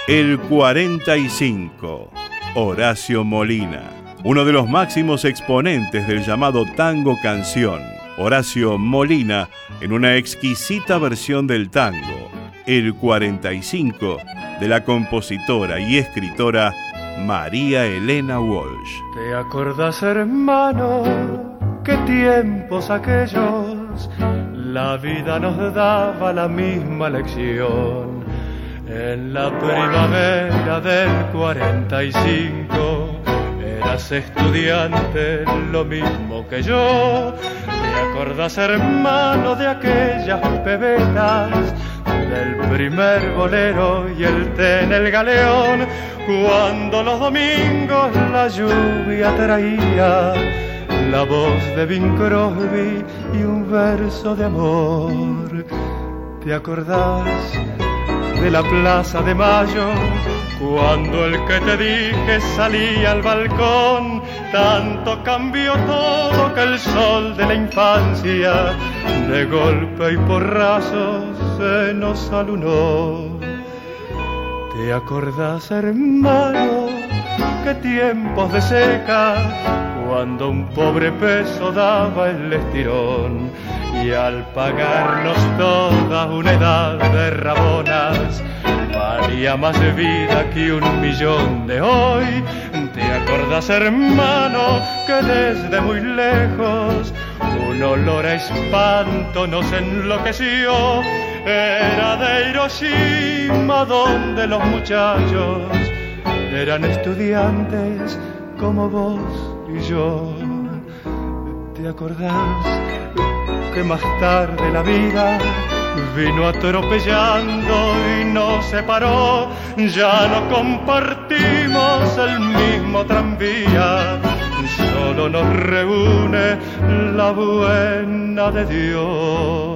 El 45, Horacio Molina, uno de los máximos exponentes del llamado tango canción. Horacio Molina en una exquisita versión del tango, El 45, de la compositora y escritora María Elena Walsh. ¿Te acordás, hermano, qué tiempos aquellos? La vida nos daba la misma lección. En la primavera del 45 eras estudiante, lo mismo que yo. ¿Te acordás, hermano, de aquellas pebetas? Del primer bolero y el té en el galeón, cuando los domingos la lluvia traía la voz de Bing Crosby y un verso de amor. ¿Te acordás de la Plaza de Mayo, cuando el que te dije salía al balcón? Tanto cambió todo que el sol de la infancia de golpe y porrazo se nos alunó. ¿Te acordás, hermano, qué tiempos de seca, cuando un pobre peso daba el estirón? Y al pagarnos toda una edad de rabonas, valía más de vida que 1.000.000 de hoy. ¿Te acordás, hermano, que desde muy lejos un olor a espanto nos enloqueció? Era de Hiroshima, donde los muchachos eran estudiantes como vos y yo. ¿Te acordás que más tarde la vida vino atropellando y nos separó? Ya no compartimos el mismo tranvía, solo nos reúne la buena de Dios.